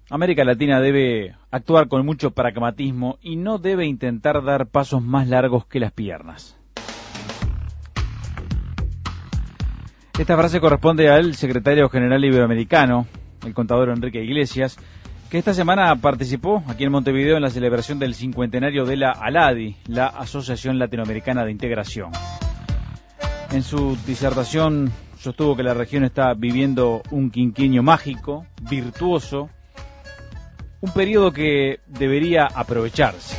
América Latina debe actuar con mucho pragmatismo y no debe intentar dar pasos más largos que las piernas. Esta frase corresponde al secretario general iberoamericano, el contador Enrique Iglesias, que esta semana participó aquí en Montevideo en la celebración del cincuentenario de la ALADI, la Asociación Latinoamericana de Integración. En su disertación sostuvo que la región está viviendo un quinquenio mágico, virtuoso, un periodo que debería aprovecharse.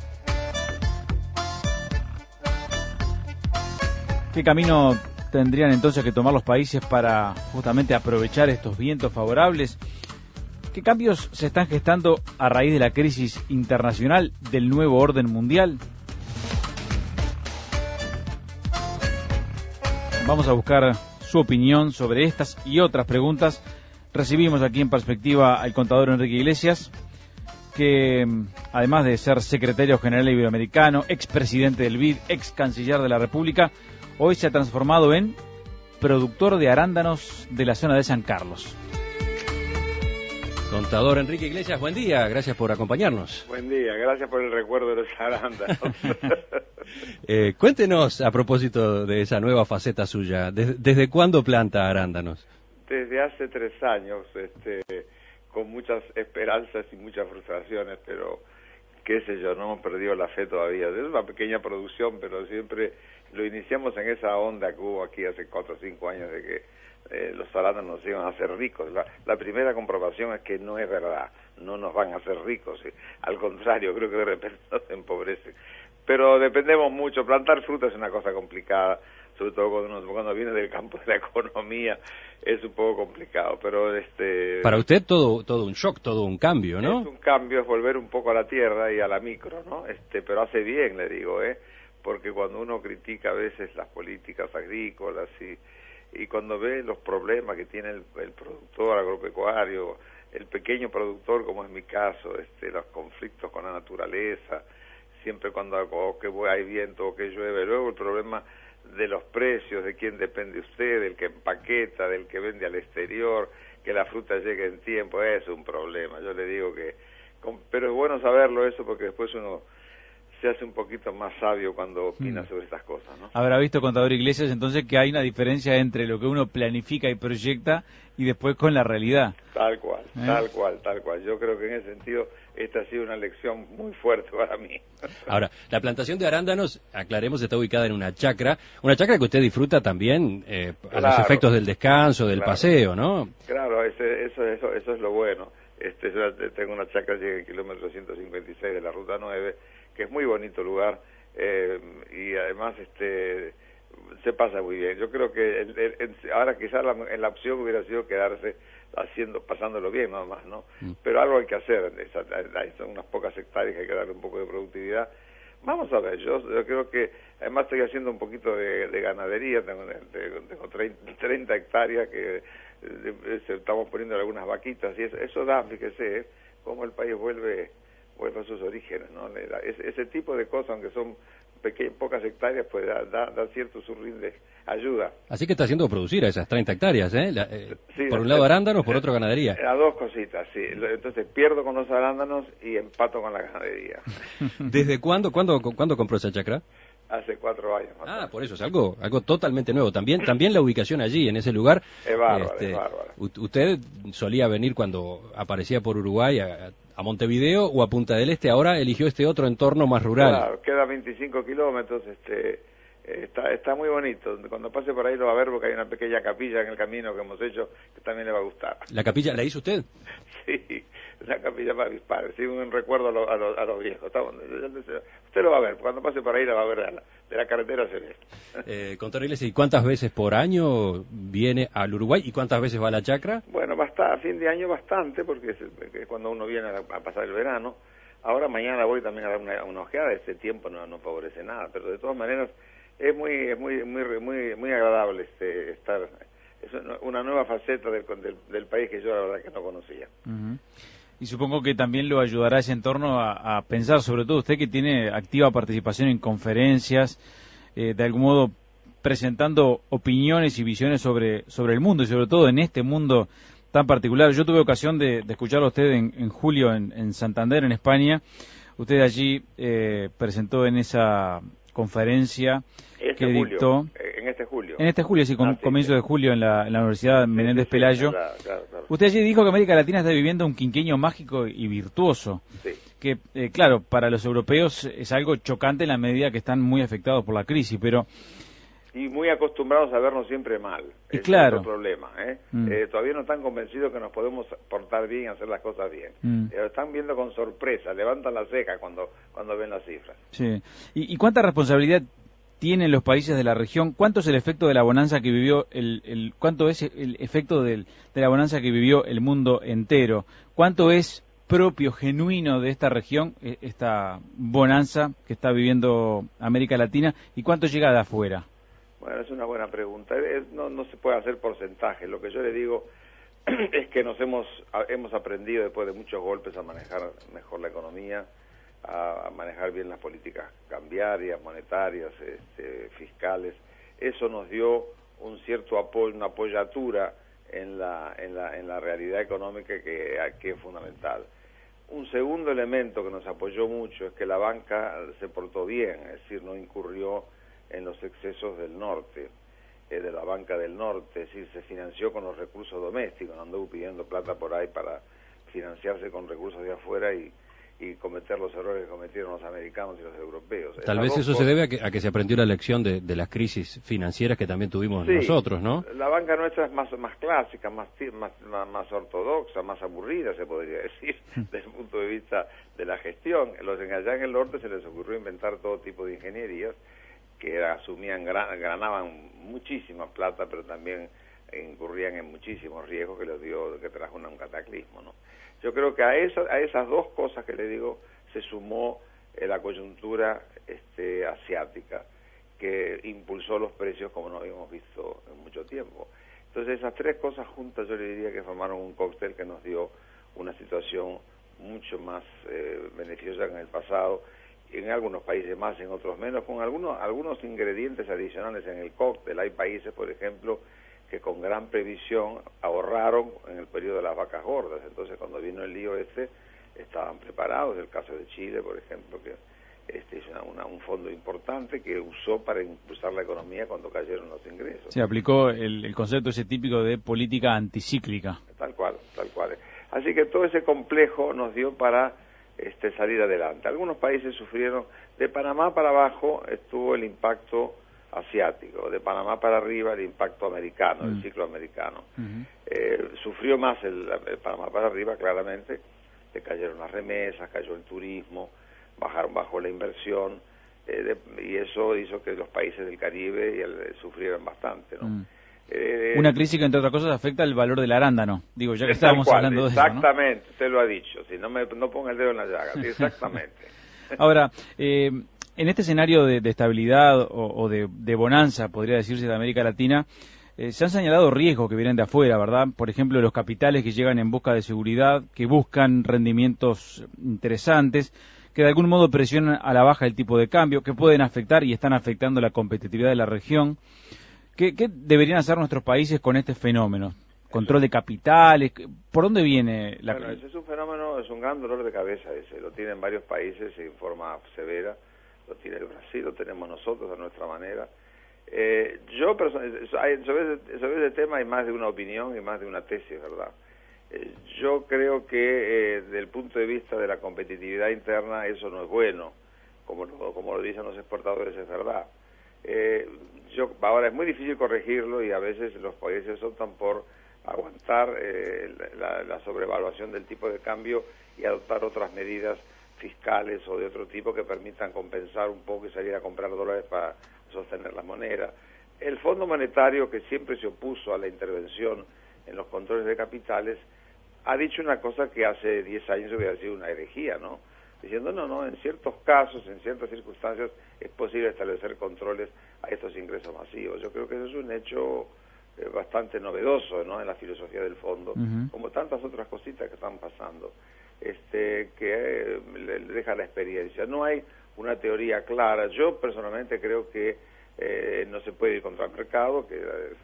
¿Qué camino tendrían entonces que tomar los países para justamente aprovechar estos vientos favorables? ¿Qué cambios se están gestando a raíz de la crisis internacional del nuevo orden mundial? Vamos a buscar su opinión sobre estas y otras preguntas. Recibimos aquí en Perspectiva al contador Enrique Iglesias, que además de ser secretario general iberoamericano, expresidente del BID, ex canciller de la República, hoy se ha transformado en productor de arándanos de la zona de San Carlos. Contador Enrique Iglesias, buen día, gracias por acompañarnos. Buen día, gracias por el recuerdo de los arándanos. Cuéntenos a propósito de esa nueva faceta suya, ¿desde cuándo planta arándanos? Desde hace 3 años, con muchas esperanzas y muchas frustraciones, pero qué sé yo, no hemos perdido la fe todavía. Es una pequeña producción, pero siempre lo iniciamos en esa onda que hubo aquí hace 4 o 5 años de que los arándanos nos iban a hacer ricos. La primera comprobación es que no es verdad, no nos van a hacer ricos, al contrario, creo que de repente nos empobrecen. Pero dependemos mucho, plantar fruta es una cosa complicada, sobre todo cuando viene del campo de la economía, es un poco complicado, pero Para usted todo un shock, todo un cambio, ¿no? Es un cambio, es volver un poco a la tierra y a la micro, ¿no? Pero hace bien, le digo, porque cuando uno critica a veces las políticas agrícolas y cuando ve los problemas que tiene el productor agropecuario, el pequeño productor, como es mi caso, los conflictos con la naturaleza, siempre cuando hay viento o que llueve, luego el problema de los precios, de quién depende usted, del que empaqueta, del que vende al exterior, que la fruta llegue en tiempo, es un problema. Yo le digo pero es bueno saberlo eso porque después uno se hace un poquito más sabio cuando opina sobre estas cosas, ¿no? Habrá visto, contador Iglesias, entonces que hay una diferencia entre lo que uno planifica y proyecta y después con la realidad. Tal cual. Yo creo que en ese sentido esta ha sido una lección muy fuerte para mí. Ahora, la plantación de arándanos, aclaremos, está ubicada en una chacra que usted disfruta también a los efectos del descanso, del paseo, ¿no? Claro, eso es lo bueno. Yo tengo una chacra que llega al kilómetro 156 de la Ruta 9, que es muy bonito lugar, y además se pasa muy bien. Yo creo que ahora quizás la opción hubiera sido quedarse pasándolo bien nada más, ¿no? Pero algo hay que hacer, son unas pocas hectáreas que hay que darle un poco de productividad. Vamos a ver, yo creo que además estoy haciendo un poquito de ganadería, tengo 30 hectáreas que estamos poniendo algunas vaquitas y eso da, fíjese, cómo el país vuelve a sus orígenes, ¿no? Ese tipo de cosas, aunque son pocas hectáreas, pues da cierto surrinde, ayuda. Así que está haciendo producir a esas 30 hectáreas, Sí, por un lado arándanos, por otro ganadería. A dos cositas, sí. Entonces pierdo con los arándanos y empato con la ganadería. ¿Desde cuándo compró esa chacra? Hace 4 años. Por eso, es algo totalmente nuevo. También la ubicación allí, en ese lugar. Es bárbaro, es bárbaro. ¿Usted solía venir cuando aparecía por Uruguay a Montevideo o a Punta del Este? Ahora eligió este otro entorno más rural. Claro, queda 25 kilómetros, está muy bonito. Cuando pase por ahí lo va a ver porque hay una pequeña capilla en el camino que hemos hecho que también le va a gustar. ¿La capilla la hizo usted? Sí, una capilla para mis padres, sí, un recuerdo a los viejos. Usted lo va a ver, cuando pase por ahí la va a ver, de la carretera se ve. Contador Iglesias, ¿y cuántas veces por año viene al Uruguay y cuántas veces va a la chacra? Bueno, a fin de año bastante, porque es cuando uno viene a pasar el verano. Ahora mañana voy también a dar una ojeada, ese tiempo no favorece nada, pero de todas maneras es muy agradable estar. Es una nueva faceta del país que yo la verdad que no conocía. Y supongo que también lo ayudará ese entorno a pensar, sobre todo usted que tiene activa participación en conferencias, de algún modo presentando opiniones y visiones sobre el mundo, y sobre todo en este mundo tan particular. Yo tuve ocasión de escucharlo a usted en julio en Santander, en España. Usted allí presentó en esa conferencia que dictó... En este julio. En este julio, sí, comienzo de julio en la Universidad Menéndez Pelayo. Claro. Usted allí dijo que América Latina está viviendo un quinquenio mágico y virtuoso. Sí. Que, claro, para los europeos es algo chocante en la medida que están muy afectados por la crisis, pero... Y muy acostumbrados a vernos siempre mal. Y ese claro. es otro problema. Todavía no están convencidos que nos podemos portar bien y hacer las cosas bien. Están viendo con sorpresa, levantan la ceja cuando ven las cifras. Sí. ¿Y cuánta responsabilidad tienen los países de la región? ¿Cuánto es el efecto de la bonanza que vivió cuánto es el efecto de la bonanza que vivió el mundo entero? ¿Cuánto es propio, genuino de esta región, esta bonanza que está viviendo América Latina, y cuánto llega de afuera? Bueno, es una buena pregunta. No se puede hacer porcentaje. Lo que yo le digo es que hemos aprendido después de muchos golpes a manejar mejor la economía, a manejar bien las políticas cambiarias, monetarias, fiscales. Eso nos dio un cierto apoyo, una apoyatura en la realidad económica que es fundamental. Un segundo elemento que nos apoyó mucho es que la banca se portó bien, es decir, no incurrió en los excesos del norte, de la banca del norte, es decir, se financió con los recursos domésticos, no anduvo pidiendo plata por ahí para financiarse con recursos de afuera y cometer los errores que cometieron los americanos y los europeos. Tal vez eso se debe a que se aprendió la lección de las crisis financieras que también tuvimos nosotros, ¿no? La banca nuestra es más clásica, más ortodoxa, más aburrida, se podría decir, desde el punto de vista de la gestión. Allá en el norte se les ocurrió inventar todo tipo de ingenierías que ganaban muchísima plata, pero también incurrían en muchísimos riesgos que trajo un cataclismo, ¿no? Yo creo que a esas dos cosas que le digo se sumó la coyuntura asiática, que impulsó los precios como no habíamos visto en mucho tiempo. Entonces esas tres cosas juntas yo le diría que formaron un cóctel que nos dio una situación mucho más beneficiosa que en el pasado, en algunos países más, en otros menos, con algunos ingredientes adicionales en el cóctel. Hay países, por ejemplo, que con gran previsión ahorraron en el periodo de las vacas gordas. Entonces, cuando vino el lío estaban preparados. El caso de Chile, por ejemplo, que hizo un fondo importante que usó para impulsar la economía cuando cayeron los ingresos. Se aplicó el concepto ese típico de política anticíclica. Tal cual. Así que todo ese complejo nos dio para salir adelante. Algunos países sufrieron. De Panamá para abajo estuvo el impacto asiático, de Panamá para arriba el impacto americano, el ciclo americano. Sufrió más el Panamá para arriba, claramente, le cayeron las remesas, cayó el turismo, bajó la inversión, y eso hizo que los países del Caribe sufrieran bastante, ¿no? Una crisis que, entre otras cosas, afecta el valor del arándano. Digo, ya que estábamos hablando de eso, ¿no? Exactamente, usted lo ha dicho. Si no ponga el dedo en la llaga. Sí, exactamente. Ahora, en este escenario de estabilidad o de bonanza, podría decirse, de América Latina, se han señalado riesgos que vienen de afuera, ¿verdad? Por ejemplo, los capitales que llegan en busca de seguridad, que buscan rendimientos interesantes, que de algún modo presionan a la baja el tipo de cambio, que pueden afectar y están afectando la competitividad de la región. ¿Qué deberían hacer nuestros países con este fenómeno? ¿Control de capitales? ¿Por dónde viene la...? Bueno, ese es un fenómeno, es un gran dolor de cabeza ese. Lo tienen varios países en forma severa. Lo tiene el Brasil, lo tenemos nosotros a nuestra manera. Sobre ese tema hay más de una opinión y más de una tesis, ¿verdad? Yo creo que desde el punto de vista de la competitividad interna eso no es bueno, como lo dicen los exportadores, es verdad. Ahora es muy difícil corregirlo y a veces los países optan por aguantar la sobrevaluación del tipo de cambio y adoptar otras medidas fiscales o de otro tipo que permitan compensar un poco y salir a comprar dólares para sostener la moneda. El Fondo Monetario, que siempre se opuso a la intervención en los controles de capitales, ha dicho una cosa que hace 10 años hubiera sido una herejía, ¿no? Diciendo, no, en ciertos casos, en ciertas circunstancias, es posible establecer controles a estos ingresos masivos. Yo creo que eso es un hecho bastante novedoso, ¿no?, en la filosofía del fondo, como tantas otras cositas que están pasando, que le deja la experiencia. No hay una teoría clara. Yo personalmente creo que no se puede ir contra el mercado, que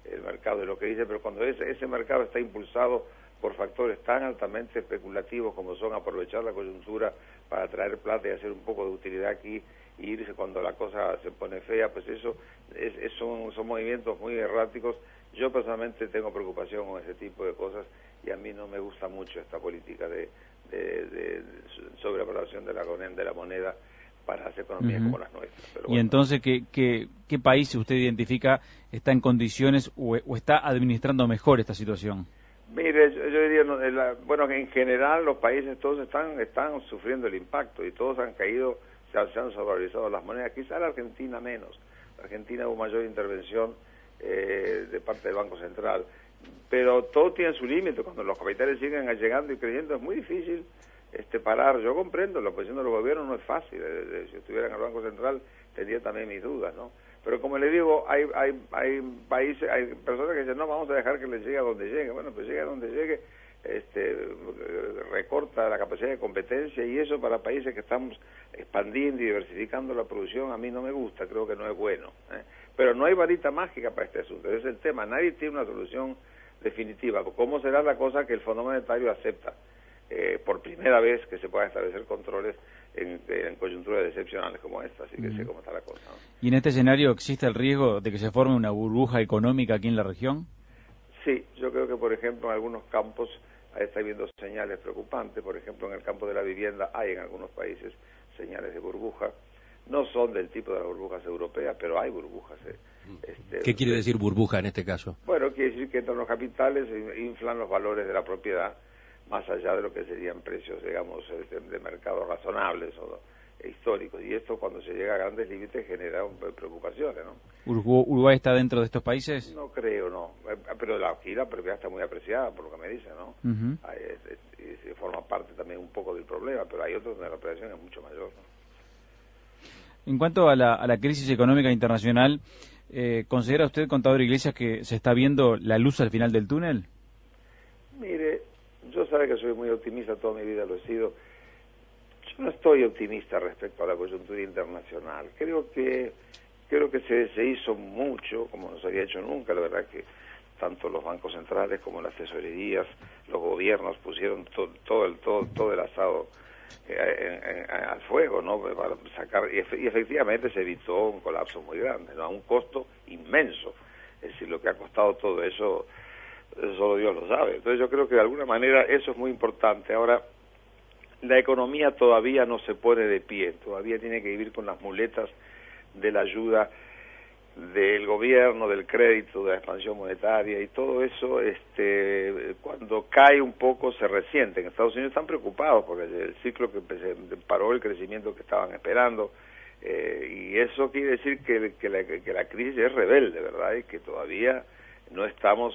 el mercado de lo que dice, pero cuando ese mercado está impulsado por factores tan altamente especulativos como son aprovechar la coyuntura para traer plata y hacer un poco de utilidad aquí y irse cuando la cosa se pone fea, pues eso son movimientos muy erráticos. Yo personalmente tengo preocupación con ese tipo de cosas y a mí no me gusta mucho esta política de sobrevaloración de la moneda para las economías como las nuestras. Pero y bueno. Entonces, ¿qué país usted identifica está en condiciones o está administrando mejor esta situación? Mire, yo diría, bueno, que en general los países todos están sufriendo el impacto y todos han caído, se han sobrevalorizado las monedas, quizá la Argentina menos. La Argentina hubo mayor intervención de parte del Banco Central, pero todo tiene su límite. Cuando los capitales siguen llegando y creciendo es muy difícil parar. Yo comprendo, la posición de los gobiernos no es fácil. Si estuvieran en el Banco Central tendría también mis dudas, ¿no? Pero como le digo, hay países, hay personas que dicen, no, vamos a dejar que les llegue a donde llegue. Bueno, pues llegue a donde llegue, recorta la capacidad de competencia, y eso para países que estamos expandiendo y diversificando la producción a mí no me gusta, creo que no es bueno, Pero no hay varita mágica para este asunto, ese es el tema, nadie tiene una solución definitiva. ¿Cómo será la cosa que el Fondo Monetario acepta por primera vez que se puedan establecer controles en coyunturas excepcionales como esta? Así que sé cómo está la cosa, ¿no? ¿Y en este escenario existe el riesgo de que se forme una burbuja económica aquí en la región? Sí, yo creo que, por ejemplo, en algunos campos está habiendo señales preocupantes. Por ejemplo, en el campo de la vivienda hay en algunos países señales de burbuja. No son del tipo de las burbujas europeas, pero hay burbujas. ¿Qué quiere decir burbuja en este caso? Bueno, quiere decir que entran los capitales, inflan los valores de la propiedad, más allá de lo que serían precios, digamos, de mercado razonables o históricos. Y esto, cuando se llega a grandes límites, genera preocupaciones, ¿no? ¿Uruguay está dentro de estos países? No creo, no. Pero aquí la propiedad está muy apreciada, por lo que me dicen, ¿no? Forma parte también un poco del problema, pero hay otros donde la apreciación es mucho mayor, ¿no? En cuanto a la crisis económica internacional, ¿considera usted, contador Iglesias, que se está viendo la luz al final del túnel? Mire, yo sabe que soy muy optimista, toda mi vida lo he sido. Yo no estoy optimista respecto a la coyuntura internacional. Creo que se hizo mucho, como no se había hecho nunca. La verdad que tanto los bancos centrales como las tesorerías, los gobiernos pusieron todo el asado al fuego, ¿no? Para sacar, y efectivamente se evitó un colapso muy grande, ¿no? A un costo inmenso. Es decir, lo que ha costado todo eso solo Dios lo sabe. Entonces yo creo que de alguna manera eso es muy importante. Ahora, la economía todavía no se pone de pie, todavía tiene que vivir con las muletas de la ayuda del gobierno, del crédito, de la expansión monetaria, y todo eso, cuando cae un poco se resiente. En Estados Unidos están preocupados porque el ciclo que paró el crecimiento que estaban esperando, y eso quiere decir que la crisis es rebelde, ¿verdad? Y que todavía no estamos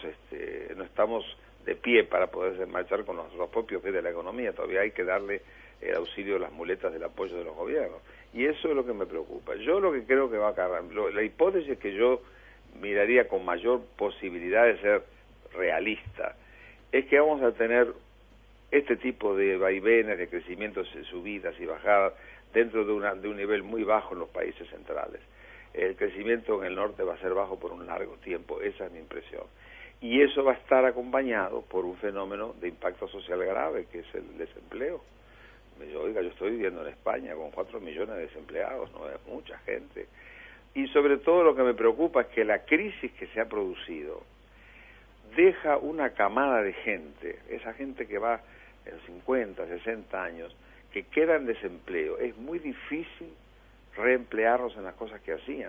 de pie para poder marchar con los propios pies de la economía. Todavía hay que darle el auxilio, las muletas del apoyo de los gobiernos, y eso es lo que me preocupa. Yo lo que creo que va a acabar, la hipótesis que yo miraría con mayor posibilidad de ser realista, es que vamos a tener este tipo de vaivenes, de crecimientos, subidas y bajadas dentro de un nivel muy bajo en los países centrales. El crecimiento en el norte va a ser bajo por un largo tiempo, esa es mi impresión. Y eso va a estar acompañado por un fenómeno de impacto social grave, que es el desempleo. Oiga, yo estoy viviendo en España con 4 millones de desempleados, no es mucha gente. Y sobre todo lo que me preocupa es que la crisis que se ha producido deja una camada de gente, esa gente que va en 50, 60 años, que queda en desempleo. Es muy difícil reemplearlos en las cosas que hacían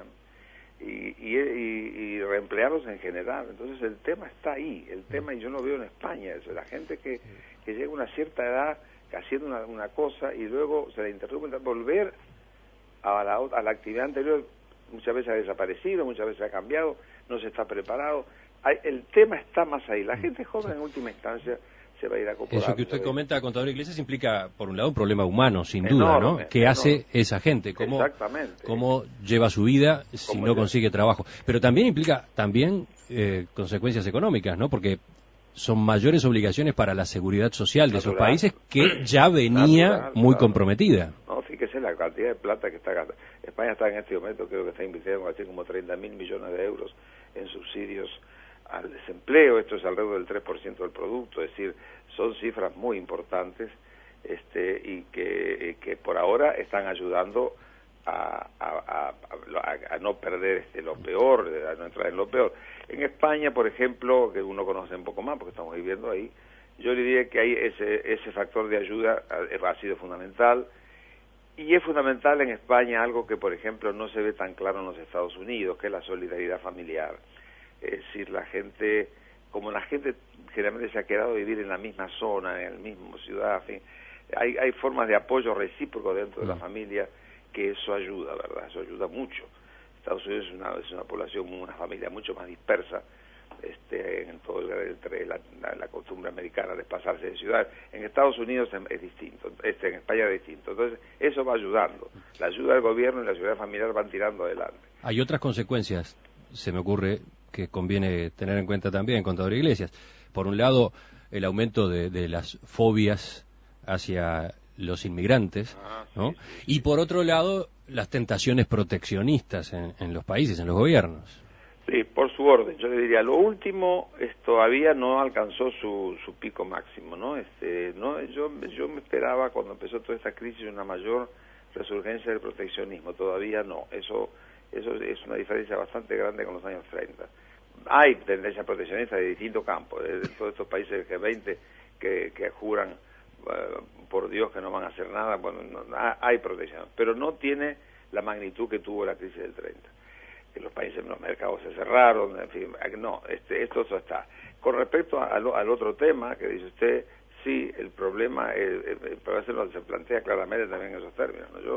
y reemplearlos en general. Entonces el tema está ahí, el tema, y yo lo veo en España, eso, la gente que llega a una cierta edad haciendo una cosa y luego se le interrumpe, volver a la actividad anterior, muchas veces ha desaparecido, muchas veces ha cambiado, no se está preparado. El tema está más ahí. La gente joven en última instancia se va a ir acomodando. Eso que usted comenta, contador Iglesias, implica, por un lado, un problema humano, sin duda, ¿no? ¿Qué hace esa gente? ¿Cómo lleva su vida si no consigue trabajo? Pero también implica consecuencias económicas, ¿no? Porque son mayores obligaciones para la seguridad social de esos países, que ya venía muy comprometida. No, fíjese la cantidad de plata que está gastando. España está en este momento, creo que está invirtiendo así como 30.000 millones de euros en subsidios al desempleo. Esto es alrededor del 3% del producto, es decir, son cifras muy importantes, y que por ahora están ayudando a no perder lo peor, a no entrar en lo peor. En España, por ejemplo, que uno conoce un poco más porque estamos viviendo ahí, yo diría que ahí ese factor de ayuda ha sido fundamental, y es fundamental en España algo que, por ejemplo, no se ve tan claro en los Estados Unidos, que es la solidaridad familiar. Es decir, como la gente generalmente se ha quedado a vivir en la misma zona, en la misma ciudad, en fin, hay formas de apoyo recíproco dentro de la familia, que eso ayuda, ¿verdad? Eso ayuda mucho. Estados Unidos es una población, una familia mucho más dispersa, en todo entre la costumbre americana de pasarse de ciudad. En Estados Unidos es distinto, en España es distinto. Entonces, eso va ayudando. La ayuda del gobierno y la ayuda familiar van tirando adelante. Hay otras consecuencias, se me ocurre, que conviene tener en cuenta también, contador Iglesias. Por un lado, el aumento de las fobias hacia los inmigrantes, ¿no? Sí. Y por otro lado, las tentaciones proteccionistas en los países, en los gobiernos. Sí, por su orden. Yo le diría, lo último todavía no alcanzó su pico máximo, ¿no? Yo me esperaba, cuando empezó toda esta crisis, una mayor resurgencia del proteccionismo. Todavía no. Eso es una diferencia bastante grande con los años 30. Hay tendencias proteccionistas de distintos campos, de todos estos países del G20 que juran por Dios que no van a hacer nada. Bueno, hay protección, pero no tiene la magnitud que tuvo la crisis del 30. Que los países, los mercados se cerraron, en fin, no, esto está. Con respecto al otro tema que dice usted, sí, el problema se plantea claramente también en esos términos, ¿no?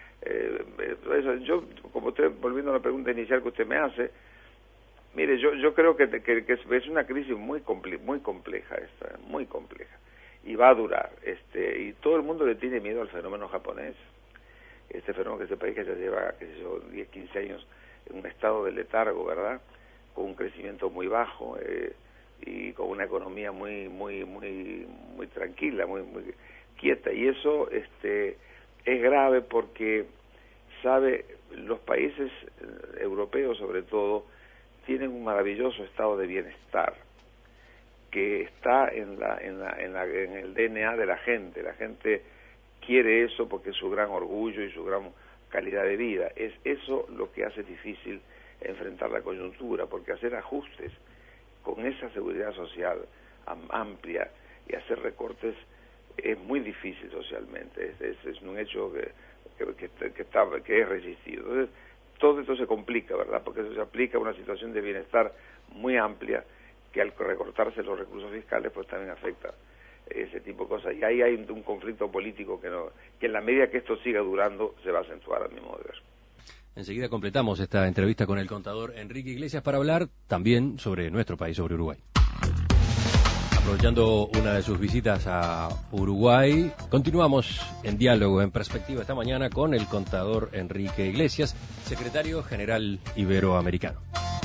Yo, como usted, volviendo a la pregunta inicial que usted me hace, mire, yo creo que es una crisis muy compleja esta, muy compleja, y va a durar, y todo el mundo le tiene miedo al fenómeno japonés, este fenómeno que ese país que se lleva, 10, 15 años en un estado de letargo, ¿verdad?, con un crecimiento muy bajo, y con una economía muy tranquila, muy quieta, y eso es grave porque, sabe, los países europeos sobre todo tienen un maravilloso estado de bienestar que está en el DNA de la gente. La gente quiere eso porque es su gran orgullo y su gran calidad de vida. Es eso lo que hace difícil enfrentar la coyuntura, porque hacer ajustes con esa seguridad social amplia y hacer recortes es muy difícil socialmente. Es un hecho que es resistido. Entonces, todo esto se complica, ¿verdad? Porque eso se aplica a una situación de bienestar muy amplia, que al recortarse los recursos fiscales pues también afecta ese tipo de cosas. Y ahí hay un conflicto político que en la medida que esto siga durando se va a acentuar, a mi modo de ver. Enseguida completamos esta entrevista con el contador Enrique Iglesias para hablar también sobre nuestro país, sobre Uruguay. Aprovechando una de sus visitas a Uruguay, continuamos en diálogo, en perspectiva esta mañana con el contador Enrique Iglesias, secretario general iberoamericano.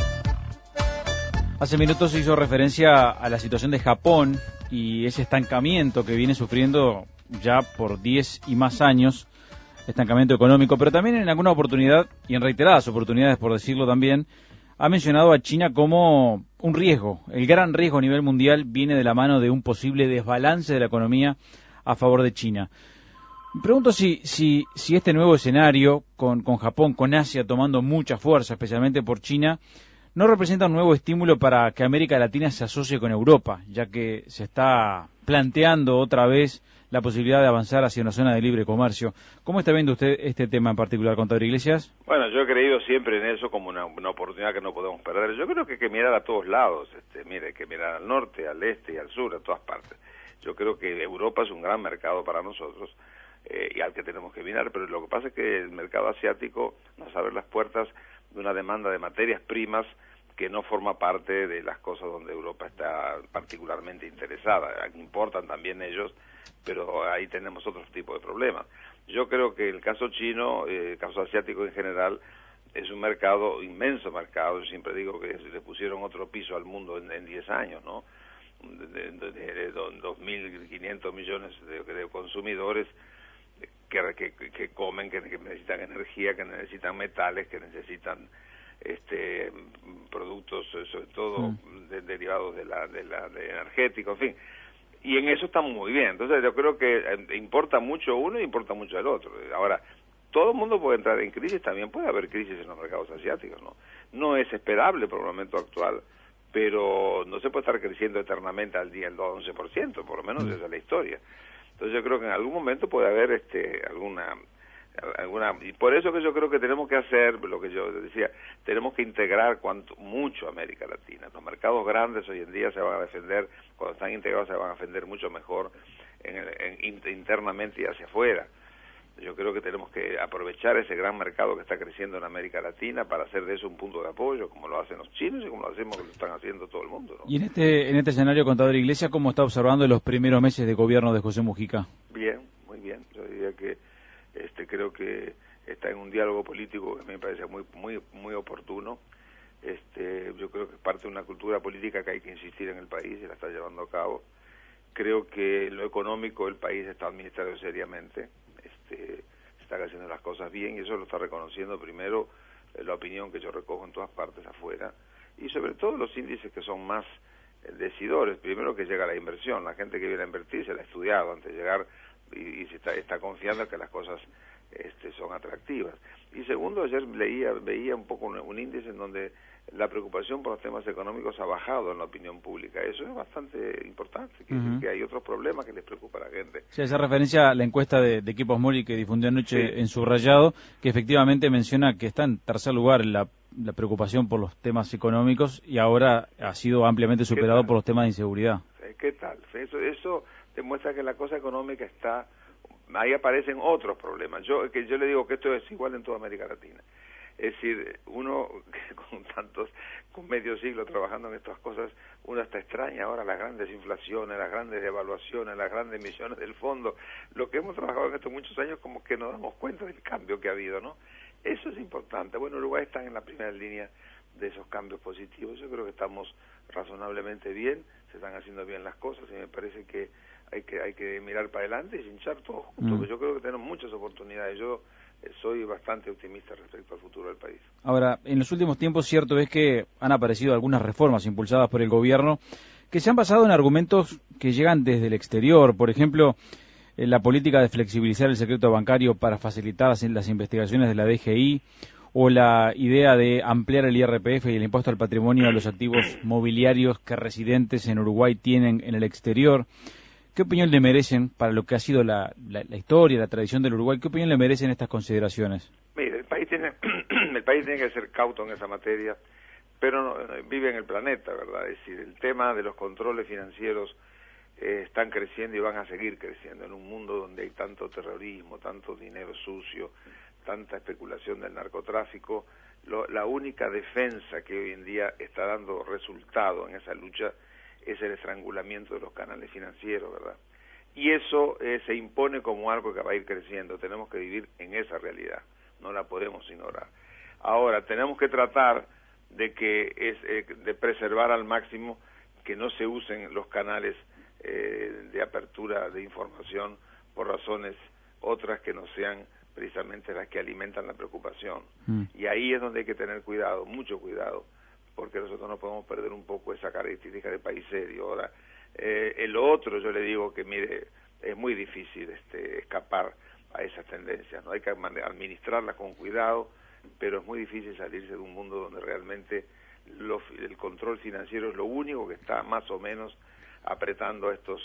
Hace minutos se hizo referencia a la situación de Japón y ese estancamiento que viene sufriendo ya por 10 y más años, estancamiento económico, pero también en alguna oportunidad, y en reiteradas oportunidades por decirlo también, ha mencionado a China como un riesgo. El gran riesgo a nivel mundial viene de la mano de un posible desbalance de la economía a favor de China. Me pregunto si este nuevo escenario, con Japón, con Asia tomando mucha fuerza, especialmente por China, no representa un nuevo estímulo para que América Latina se asocie con Europa, ya que se está planteando otra vez la posibilidad de avanzar hacia una zona de libre comercio. ¿Cómo está viendo usted este tema en particular, contador Iglesias? Bueno, yo he creído siempre en eso como una oportunidad que no podemos perder. Yo creo que hay que mirar a todos lados, hay que mirar al norte, al este y al sur, a todas partes. Yo creo que Europa es un gran mercado para nosotros, y al que tenemos que mirar, pero lo que pasa es que el mercado asiático nos abre las puertas de una demanda de materias primas que no forma parte de las cosas donde Europa está particularmente interesada. Importan también ellos, pero ahí tenemos otro tipo de problemas. Yo creo que el caso chino, el caso asiático en general, es un mercado, inmenso mercado. Yo siempre digo que le pusieron otro piso al mundo en 10 años, ¿no? De 2.500 millones de consumidores que comen, que necesitan energía, que necesitan metales, que necesitan productos, sobre todo derivados de energéticos, en fin. Y en eso estamos muy bien. Entonces yo creo que importa mucho uno y importa mucho el otro. Ahora, todo el mundo puede entrar en crisis, también puede haber crisis en los mercados asiáticos, ¿no? No es esperable por el momento actual, pero no se puede estar creciendo eternamente al día el 11%, por lo menos esa es la historia. Entonces yo creo que en algún momento puede haber alguna, y por eso que yo creo que tenemos que hacer lo que yo decía, tenemos que integrar mucho América Latina. Los mercados grandes hoy en día se van a defender, cuando están integrados se van a defender mucho mejor internamente y hacia afuera. Yo creo que tenemos que aprovechar ese gran mercado que está creciendo en América Latina para hacer de eso un punto de apoyo, como lo hacen los chinos y como lo están haciendo todo el mundo, ¿no? Y en este escenario, contador Iglesias, ¿cómo está observando los primeros meses de gobierno de José Mujica? Bien, muy bien. Yo diría que creo que está en un diálogo político que me parece muy oportuno. Yo creo que es parte de una cultura política que hay que insistir en el país y la está llevando a cabo. Creo que lo económico el país está administrado seriamente. Está haciendo las cosas bien y eso lo está reconociendo primero la opinión que yo recojo en todas partes afuera y sobre todo los índices que son más decidores. Primero que llega la inversión, la gente que viene a invertir se la ha estudiado antes de llegar y se está confiando en que las cosas son atractivas. Y segundo, ayer veía un poco un índice en donde la preocupación por los temas económicos ha bajado en la opinión pública. Eso es bastante importante, que hay otros problemas que les preocupa a la gente. Sí, esa referencia a la encuesta de Equipos Mori que difundió anoche en Subrayado, que efectivamente menciona que está en tercer lugar la preocupación por los temas económicos y ahora ha sido ampliamente superado por los temas de inseguridad. ¿Qué tal? Eso demuestra que la cosa económica está... Ahí aparecen otros problemas. Yo le digo que esto es igual en toda América Latina. Es decir, uno con medio siglo trabajando en estas cosas, uno hasta extraña ahora las grandes inflaciones, las grandes devaluaciones, las grandes emisiones del fondo. Lo que hemos trabajado en estos muchos años como que nos damos cuenta del cambio que ha habido, ¿no? Eso es importante. Bueno, Uruguay está en la primera línea de esos cambios positivos. Yo creo que estamos razonablemente bien, se están haciendo bien las cosas y me parece que hay que mirar para adelante y hinchar todos juntos. Yo creo que tenemos muchas oportunidades. Yo soy bastante optimista respecto al futuro del país. Ahora, en los últimos tiempos, cierto es que han aparecido algunas reformas impulsadas por el gobierno que se han basado en argumentos que llegan desde el exterior. Por ejemplo, la política de flexibilizar el secreto bancario para facilitar las investigaciones de la DGI o la idea de ampliar el IRPF y el impuesto al patrimonio a los activos mobiliarios que residentes en Uruguay tienen en el exterior. ¿Qué opinión le merecen, para lo que ha sido la historia, la tradición del Uruguay, qué opinión le merecen estas consideraciones? Mire, el país tiene que ser cauto en esa materia, pero vive en el planeta, ¿verdad? Es decir, el tema de los controles financieros están creciendo y van a seguir creciendo en un mundo donde hay tanto terrorismo, tanto dinero sucio, tanta especulación del narcotráfico. La única defensa que hoy en día está dando resultado en esa lucha es el estrangulamiento de los canales financieros, ¿verdad? Y eso se impone como algo que va a ir creciendo. Tenemos que vivir en esa realidad, no la podemos ignorar. Ahora, tenemos que tratar de preservar al máximo que no se usen los canales de apertura de información por razones otras que no sean precisamente las que alimentan la preocupación. Y ahí es donde hay que tener cuidado, mucho cuidado, porque nosotros no podemos perder un poco esa característica de país serio. Ahora, el otro, yo le digo que, mire, es muy difícil escapar a esas tendencias, ¿no? Hay que administrarlas con cuidado, pero es muy difícil salirse de un mundo donde realmente el control financiero es lo único que está más o menos apretando a estos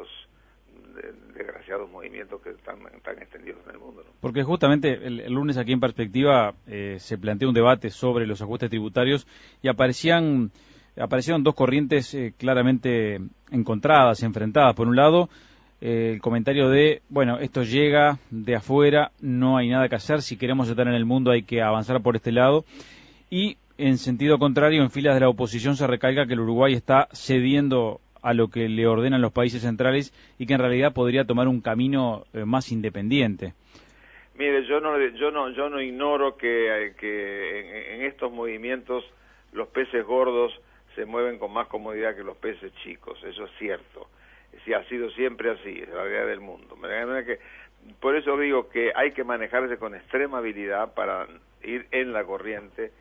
desgraciados movimientos que están extendidos en el mundo, ¿no? Porque justamente el lunes aquí en Perspectiva se planteó un debate sobre los ajustes tributarios y aparecieron dos corrientes claramente encontradas, enfrentadas. Por un lado, el comentario de, bueno, esto llega de afuera, no hay nada que hacer, si queremos estar en el mundo hay que avanzar por este lado. Y en sentido contrario, en filas de la oposición se recalca que el Uruguay está cediendo a lo que le ordenan los países centrales y que en realidad podría tomar un camino más independiente. Mire, yo no ignoro que en estos movimientos los peces gordos se mueven con más comodidad que los peces chicos, eso es cierto. Sí, ha sido siempre así, es la realidad del mundo. Por eso digo que hay que manejarse con extrema habilidad para ir en la corriente,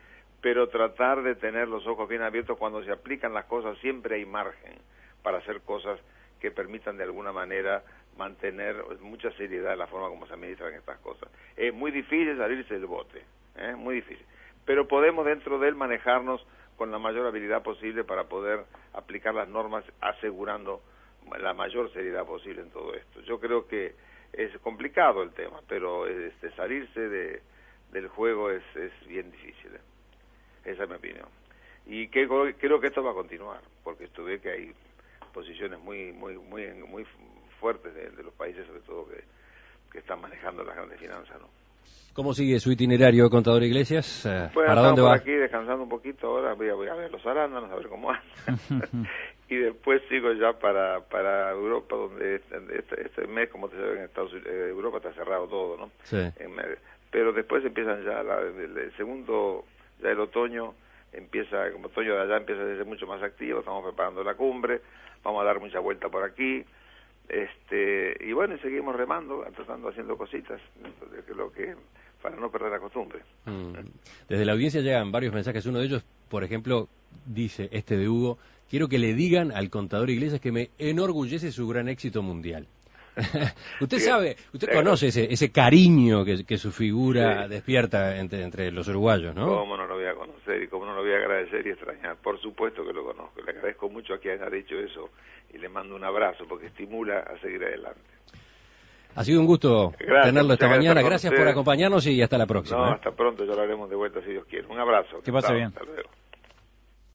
pero tratar de tener los ojos bien abiertos cuando se aplican las cosas. Siempre hay margen para hacer cosas que permitan de alguna manera mantener mucha seriedad en la forma como se administran estas cosas. Es muy difícil salirse del bote, muy difícil, pero podemos dentro de él manejarnos con la mayor habilidad posible para poder aplicar las normas asegurando la mayor seriedad posible en todo esto. Yo creo que es complicado el tema, pero salirse del juego es bien difícil. Esa es mi opinión. Y creo que esto va a continuar, porque estuve que hay posiciones muy fuertes de los países, sobre todo que están manejando las grandes finanzas, ¿no? ¿Cómo sigue su itinerario, contador Iglesias? Bueno, ¿Para dónde por va? Aquí descansando un poquito ahora, voy a ver los arándanos, a ver cómo andan. Y después sigo ya para Europa, donde este mes, como te saben, en Estados Unidos, Europa está cerrado todo, ¿no? Sí. Pero después empiezan ya el segundo, ya el otoño, empieza, como otoño de allá empieza a ser mucho más activo, estamos preparando la cumbre, vamos a dar mucha vuelta por aquí, y bueno, y seguimos remando, tratando, haciendo cositas, para no perder la costumbre. Desde la audiencia llegan varios mensajes. Uno de ellos, por ejemplo, dice, de Hugo: quiero que le digan al contador Iglesias que me enorgullece su gran éxito mundial. Usted sabe, usted conoce ese cariño que su figura despierta entre los uruguayos, ¿no? ¿Cómo no lo voy a conocer y cómo no lo voy a agradecer y extrañar? Por supuesto que lo conozco. Le agradezco mucho a quien haya dicho eso y le mando un abrazo porque estimula a seguir adelante. Ha sido un gusto tenerlo esta mañana. Gracias por acompañarnos y hasta la próxima. No, hasta pronto, ya lo haremos de vuelta si Dios quiere. Un abrazo. Que pase bien. Hasta luego.